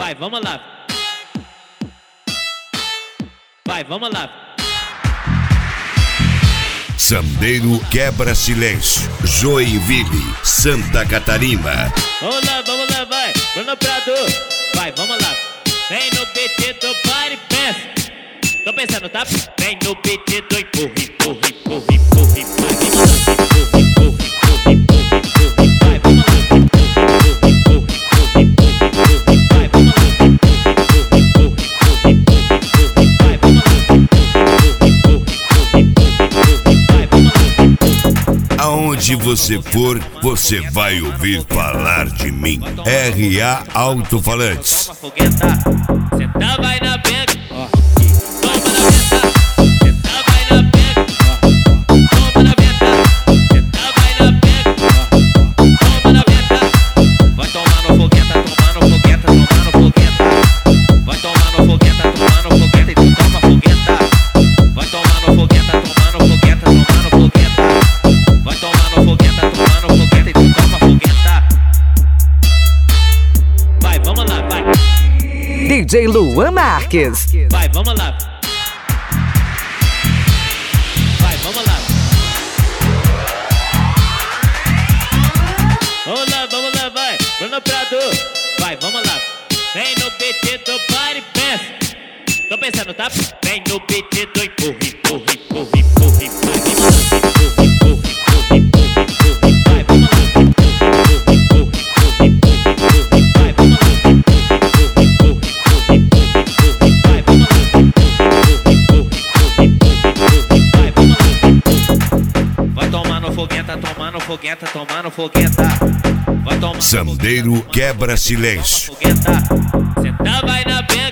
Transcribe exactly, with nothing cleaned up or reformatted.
Vai, vamos lá. Vai, vamos lá. Sandeiro quebra silêncio. Joinville, Santa Catarina. Vamos lá, vamos lá, vai. Bruno Prado. Vai, vamos lá. Vem no beat do Party Pensa. Tô pensando, tá? Vem no beat do empurra, empurra, empurra, empurra, empurra, empurra, empurra, empurra, empurra. Vai, vamos lá. Aonde você for, você vai ouvir falar de mim. R A Alto-Falantes. Toma fogueta, senta vai na pega. Toma na venta, senta vai na pega. Toma na venta, senta vai na pega. Toma na venta, vai tomar no fogueta, tomar no fogueta, tomar no fogueta. Vai tomar no fogueta, tomar no fogueta, então toma fogueta. Vai tomar no fogueta, tomar no fogueta, tomar no fogueta. Vai tomar no fogueta, tomar no fogueta, então toma fogueta. Vai, vamos lá, vai. D J Luan Marques. Vai, vamos lá. Vai, vamos lá. Vamos lá, vamos lá, vai. Bruno Prado. Vai, vamos lá. Vem no beat do Party Pensa. Tô pensando, tá? Vem no beat do empurra, empurra, empurra, empurra, empurra, empurra, empurra, empurra, empurra. Vai, vamos lá. Fogueta, tomar no fogueta, tomar no fogueta. Vai tomar. Sandeiro quebra silêncio. Fogueta, senta vai na pega.